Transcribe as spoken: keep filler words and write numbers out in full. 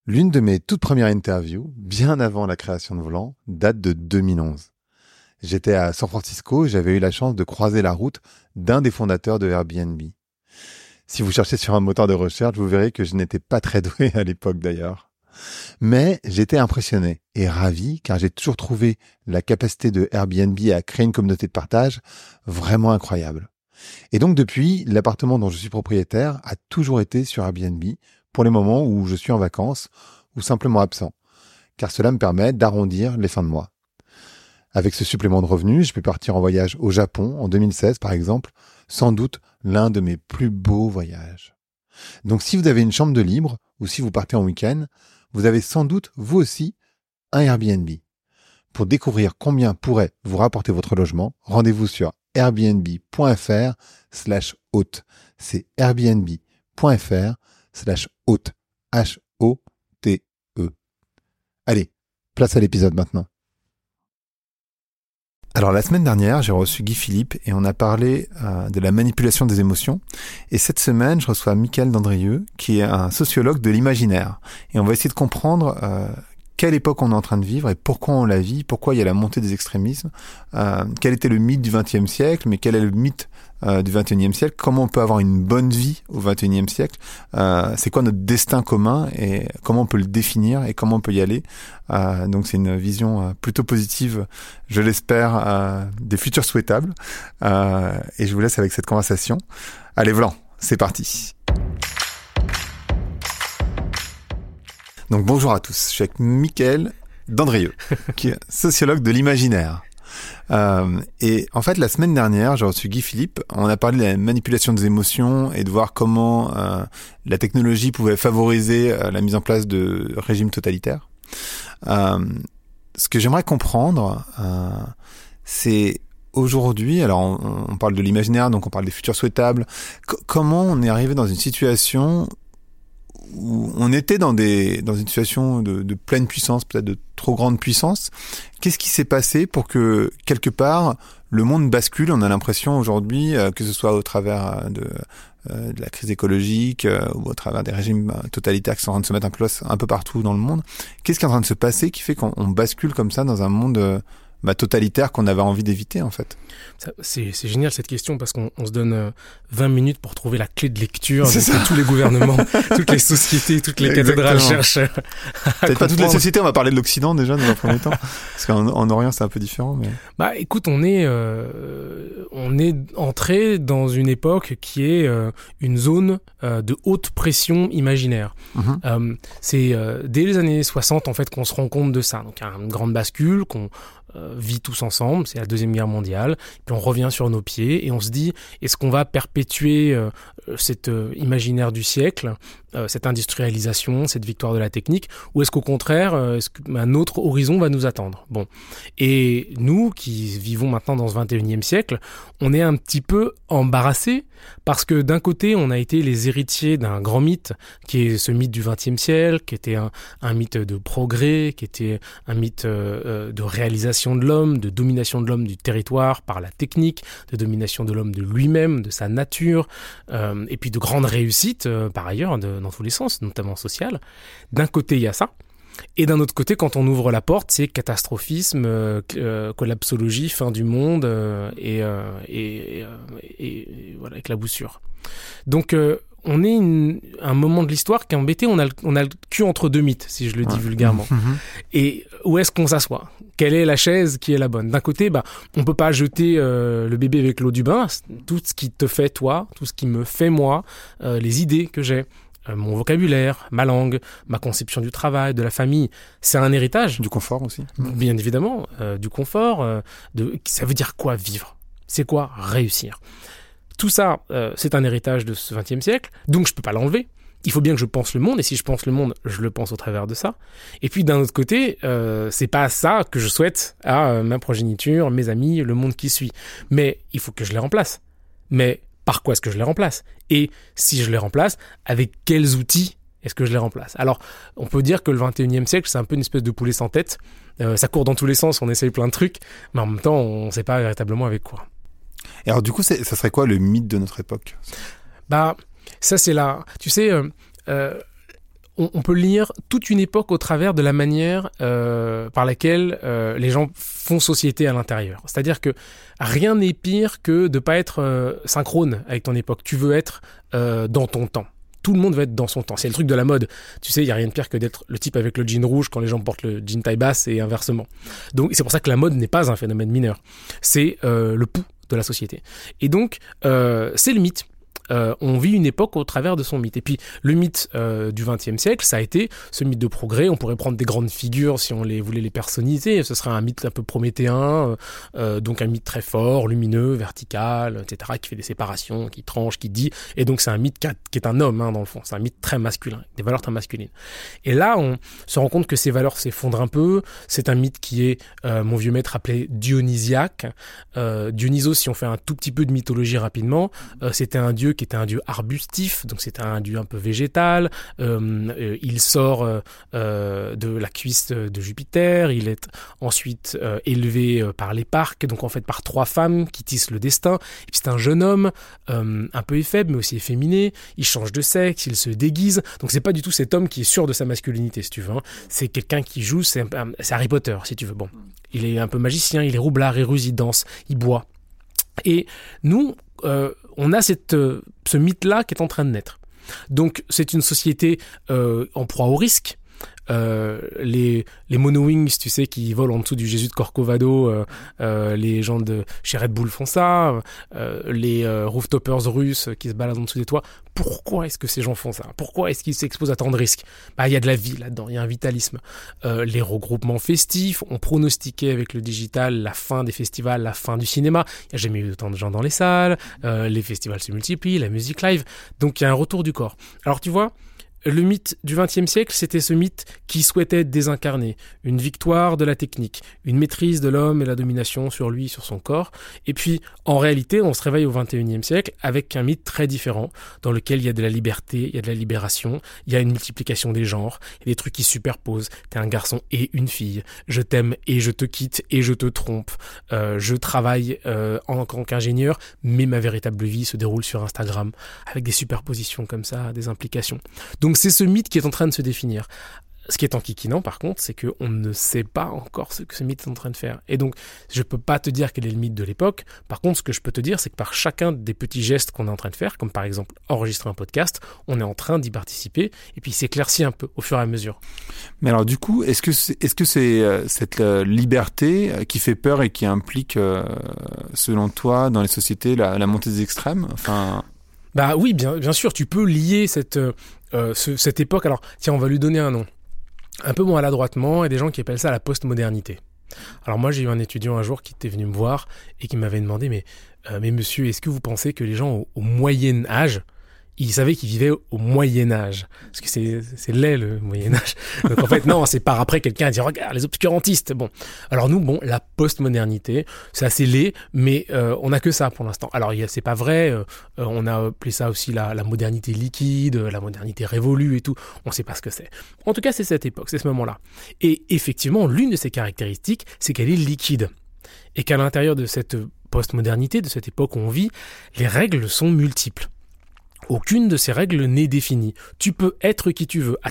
L'une de mes toutes premières interviews, bien avant la création de Volant, date de deux mille onze. J'étais à San Francisco et j'avais eu la chance de croiser la route d'un des fondateurs de Airbnb. Si vous cherchez sur un moteur de recherche, vous verrez que je n'étais pas très doué à l'époque d'ailleurs. Mais j'étais impressionné et ravi car j'ai toujours trouvé la capacité de Airbnb à créer une communauté de partage vraiment incroyable. Et donc depuis, l'appartement dont je suis propriétaire a toujours été sur Airbnb pour les moments où je suis en vacances ou simplement absent, car cela me permet d'arrondir les fins de mois. Avec ce supplément de revenus, je peux partir en voyage au Japon en deux mille seize par exemple, sans doute l'un de mes plus beaux voyages. Donc si vous avez une chambre de libre ou si vous partez en week-end, vous avez sans doute vous aussi un Airbnb. Pour découvrir combien pourrait vous rapporter votre logement, rendez-vous sur airbnb.fr slash hôte. C'est airbnb.fr slash hôte. H O T E. Allez, place à l'épisode maintenant. Alors la semaine dernière, j'ai reçu Guy Philippe et on a parlé euh, de la manipulation des émotions. Et cette semaine, je reçois Mickaël Dandrieux, qui est un sociologue de l'imaginaire. Et on va essayer de comprendre euh, quelle époque on est en train de vivre et pourquoi on la vit, pourquoi il y a la montée des extrémismes, euh, quel était le mythe du vingtième siècle, mais quel est le mythe euh, du vingt et unième siècle, comment on peut avoir une bonne vie au vingt et unième siècle, euh, c'est quoi notre destin commun et comment on peut le définir et comment on peut y aller. Euh, donc c'est une vision euh, plutôt positive, je l'espère, euh, des futurs souhaitables. Euh, et je vous laisse avec cette conversation. Allez, Volant, c'est parti. Donc bonjour à tous, je suis avec Mickaël Dandrieux, qui est sociologue de l'imaginaire. Euh, et en fait, la semaine dernière, j'ai reçu Guy Philippe. On a parlé de la manipulation des émotions et de voir comment euh, la technologie pouvait favoriser euh, la mise en place de régimes totalitaires. Euh, ce que j'aimerais comprendre, euh, c'est aujourd'hui, alors on, on parle de l'imaginaire, donc on parle des futurs souhaitables, c- comment on est arrivé dans une situation où on était dans des dans une situation de, de pleine puissance, peut-être de trop grande puissance. Qu'est-ce qui s'est passé pour que quelque part le monde bascule? On a l'impression aujourd'hui, euh, que ce soit au travers de, euh, de la crise écologique euh, ou au travers des régimes totalitaires qui sont en train de se mettre en place un peu partout dans le monde. Qu'est-ce qui est en train de se passer qui fait qu'on on bascule comme ça dans un monde euh, bah, totalitaire qu'on avait envie d'éviter en fait? Ça, c'est, c'est génial cette question parce qu'on on se donne euh, vingt minutes pour trouver la clé de lecture de tous les gouvernements, toutes les sociétés, toutes les Exactement. cathédrales cherchent. Peut-être pas toutes les sociétés, on va parler de l'Occident déjà dans un premier temps, parce qu'en en Orient c'est un peu différent. Mais... Bah écoute, on est, euh, on est entré dans une époque qui est euh, une zone euh, de haute pression imaginaire. Mm-hmm. Euh, c'est euh, dès les années soixante en fait qu'on se rend compte de ça. Donc il y a une grande bascule qu'on Euh, vit tous ensemble, c'est la Deuxième Guerre mondiale, puis on revient sur nos pieds et on se dit, est-ce qu'on va perpétuer euh, cet euh, imaginaire du siècle, euh, cette industrialisation, cette victoire de la technique, ou est-ce qu'au contraire, euh, est-ce qu'un autre horizon va nous attendre? Bon, et nous qui vivons maintenant dans ce vingt et unième siècle, on est un petit peu embarrassés parce que d'un côté, on a été les héritiers d'un grand mythe qui est ce mythe du vingtième siècle, qui était un, un mythe de progrès, qui était un mythe euh, de réalisation de l'homme, de domination de l'homme du territoire par la technique, de domination de l'homme de lui-même, de sa nature, euh, et puis de grandes réussites euh, par ailleurs de, dans tous les sens, notamment sociales. D'un côté, il y a ça. Et d'un autre côté, quand on ouvre la porte, c'est catastrophisme, euh, euh, collapsologie, fin du monde euh, et, euh, et, et, et, et voilà, éclaboussure. Donc, euh, on est une, un moment de l'histoire qui est embêté, on a, le, on a le cul entre deux mythes, si je le dis ouais. vulgairement. Mmh. Et où est-ce qu'on s'assoit? Quelle est la chaise qui est la bonne? D'un côté, bah, on peut pas jeter euh, le bébé avec l'eau du bain, tout ce qui te fait toi, tout ce qui me fait moi, euh, les idées que j'ai, euh, mon vocabulaire, ma langue, ma conception du travail, de la famille, c'est un héritage. Du confort aussi. Bien évidemment, euh, du confort, euh, de, ça veut dire quoi vivre? C'est quoi réussir? Tout ça, euh, c'est un héritage de ce vingtième siècle, donc je peux pas l'enlever. Il faut bien que je pense le monde, et si je pense le monde, je le pense au travers de ça. Et puis d'un autre côté, euh, c'est pas ça que je souhaite à euh, ma progéniture, mes amis, le monde qui suit. Mais il faut que je les remplace. Mais par quoi est-ce que je les remplace? Et si je les remplace, avec quels outils est-ce que je les remplace? Alors, on peut dire que le vingt et unième siècle, c'est un peu une espèce de poulet sans tête. Euh, ça court dans tous les sens, on essaye plein de trucs, mais en même temps, on ne sait pas véritablement avec quoi. Et alors du coup, c'est, ça serait quoi le mythe de notre époque? Bah, ça c'est là. Tu sais, euh, euh, on, on peut lire toute une époque au travers de la manière euh, par laquelle euh, les gens font société à l'intérieur. C'est-à-dire que rien n'est pire que de pas être euh, synchrone avec ton époque. Tu veux être euh, dans ton temps. Tout le monde veut être dans son temps. C'est le truc de la mode. Tu sais, il y a rien de pire que d'être le type avec le jean rouge quand les gens portent le jean taille basse et inversement. Donc, c'est pour ça que la mode n'est pas un phénomène mineur. C'est euh, le pouls de la société. Et donc, euh, c'est le mythe. Euh, on vit une époque au travers de son mythe. Et puis, le mythe euh, du vingtième siècle, ça a été ce mythe de progrès. On pourrait prendre des grandes figures si on les voulait les personniser. Ce serait un mythe un peu prométhéen, euh, donc un mythe très fort, lumineux, vertical, et cetera, qui fait des séparations, qui tranche, qui dit. Et donc, c'est un mythe qui, a, qui est un homme, hein, dans le fond. C'est un mythe très masculin, des valeurs très masculines. Et là, on se rend compte que ces valeurs s'effondrent un peu. C'est un mythe qui est, euh, mon vieux maître appelé dionysiaque. Euh, Dionysos, si on fait un tout petit peu de mythologie rapidement, euh, c'était un dieu qui était un dieu arbustif, donc c'était un dieu un peu végétal. Euh, euh, il sort euh, euh, de la cuisse de Jupiter. Il est ensuite euh, élevé euh, par les Parques, donc en fait par trois femmes qui tissent le destin. Et puis c'est un jeune homme euh, un peu efféble, mais aussi efféminé. Il change de sexe, il se déguise. Donc c'est pas du tout cet homme qui est sûr de sa masculinité, si tu veux. Hein. C'est quelqu'un qui joue, c'est, c'est Harry Potter, si tu veux. Bon, il est un peu magicien, il est roublard, érudit, il danse, il boit. Et nous, euh, on a cette, euh, ce mythe-là qui est en train de naître. Donc, c'est une société euh, en proie au risque. Euh, les, les monowings, tu sais, qui volent en dessous du Jésus de Corcovado, euh, euh, les gens de chez Red Bull font ça, euh, les euh, rooftoppers russes qui se baladent en dessous des toits. Pourquoi est-ce que ces gens font ça ? Pourquoi est-ce qu'ils s'exposent à tant de risques ? Bah, il y a de la vie là-dedans, il y a un vitalisme. Euh, les regroupements festifs, on pronostiquait avec le digital la fin des festivals, la fin du cinéma. Il n'y a jamais eu autant de gens dans les salles, euh, les festivals se multiplient, la musique live. Donc il y a un retour du corps. Alors tu vois, le mythe du vingtième siècle, c'était ce mythe qui souhaitait être désincarné, une victoire de la technique, une maîtrise de l'homme et la domination sur lui, sur son corps. Et puis, en réalité, on se réveille au vingt et unième siècle avec un mythe très différent, dans lequel il y a de la liberté, il y a de la libération, il y a une multiplication des genres, il y a des trucs qui se superposent. T'es un garçon et une fille, je t'aime et je te quitte et je te trompe, euh, je travaille euh, en tant qu'ingénieur, mais ma véritable vie se déroule sur Instagram, avec des superpositions comme ça, des implications. Donc, Donc c'est ce mythe qui est en train de se définir. Ce qui est enquiquinant par contre, c'est qu'on ne sait pas encore ce que ce mythe est en train de faire. Et donc je ne peux pas te dire quel est le mythe de l'époque. Par contre, ce que je peux te dire, c'est que par chacun des petits gestes qu'on est en train de faire, comme par exemple enregistrer un podcast, on est en train d'y participer et puis il s'éclaircit un peu au fur et à mesure. Mais alors du coup, est-ce que c'est, est-ce que c'est euh, cette euh, liberté qui fait peur et qui implique, euh, selon toi, dans les sociétés, la, la montée des extrêmes ? Enfin... Bah oui, bien, bien sûr, tu peux lier cette, euh, ce, cette époque. Alors, tiens, on va lui donner un nom. Un peu maladroitement, il y a des gens qui appellent ça la postmodernité. Alors moi, j'ai eu un étudiant un jour qui était venu me voir et qui m'avait demandé, mais, euh, mais monsieur, est-ce que vous pensez que les gens au, au Moyen Âge, ils savaient qu'ils vivaient au Moyen Âge, parce que c'est, c'est laid le Moyen Âge. Donc en fait, non, c'est par après quelqu'un a dit, regarde, les obscurantistes. Bon, alors nous, bon, la postmodernité, c'est assez laid, mais euh, on n'a que ça pour l'instant. Alors y a, c'est pas vrai, euh, on a appelé ça aussi la, la modernité liquide, la modernité révolue et tout, on sait pas ce que c'est. En tout cas, c'est cette époque, c'est ce moment-là. Et effectivement, l'une de ses caractéristiques, c'est qu'elle est liquide. Et qu'à l'intérieur de cette postmodernité, de cette époque où on vit, les règles sont multiples. Aucune de ces règles n'est définie. Tu peux être qui tu veux, à